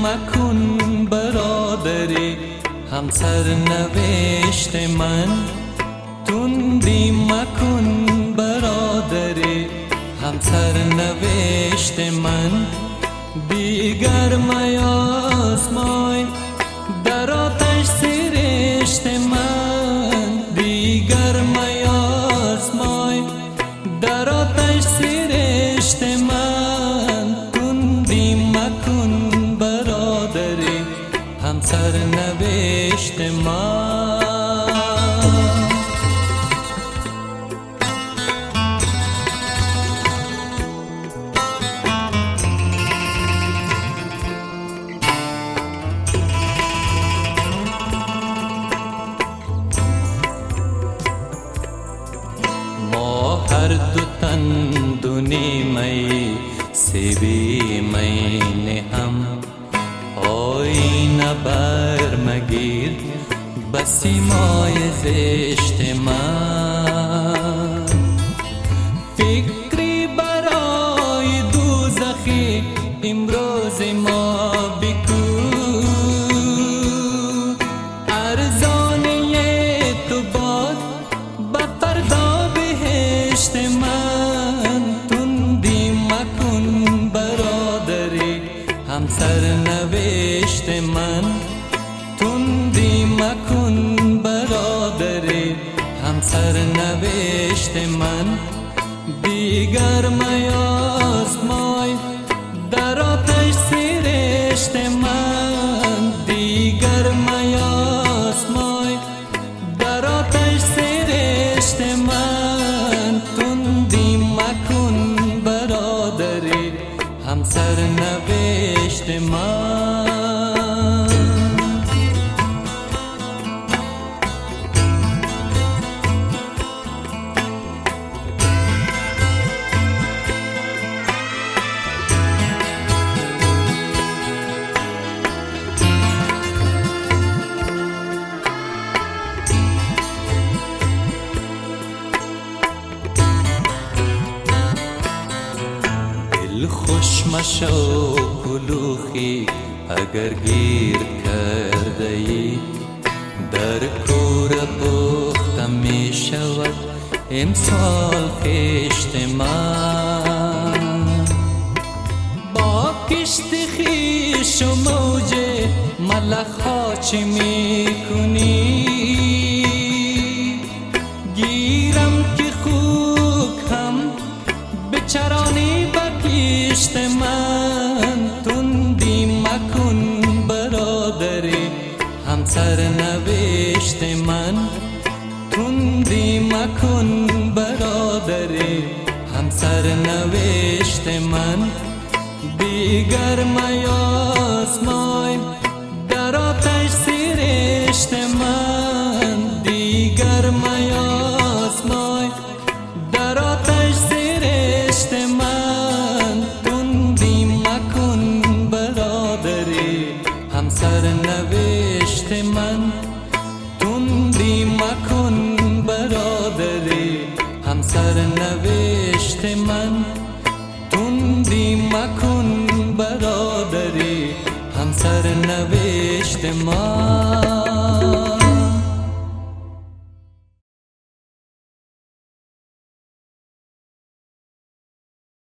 مکن برادری، هم سرنوشت من. تندی مکن برادری، هم سرنوشت من. دیگر میازمای در آتش سرشت من. دیگر میازمای در آتش سرشت من. تندی مکن برادری، هم سرنوشت من. هر دو تن دونی می سیبی می هم. آینه بر مگیر بسی مای زشت من. فکری برای دوزخی امروز ما بکو. ارزانه تو باد بفردا بهشت من. تندی مکن برادری، هم سرنوشت من. تندی مکن برادری، هم سرنوشت من. دیگر میازمای در آتش سرشت من. دیگر میازمای در آتش سرشت من. تندی مکن برادری، هم سرنوشت من. خوش مشو کلوخی اگر گیر کرده ای. در کور پخته می شود امسال خشت من. با کشت خویش و موج ملخ ها چه می کنی؟ گیرم که خوک هم بچرانی کشت من. تندی مکن برادری، هم سرنوشت من. تندی مکن برادری، هم سرنوشت من. دیگر میازمای در آتش سرشت من. دیگر میازمای در آتش سرشت من. تندی مکن برادری، هم سرنوشت من. تندی مکن برادری، هم سرنوشت من. تندی مکن برادری، هم سرنوشت من.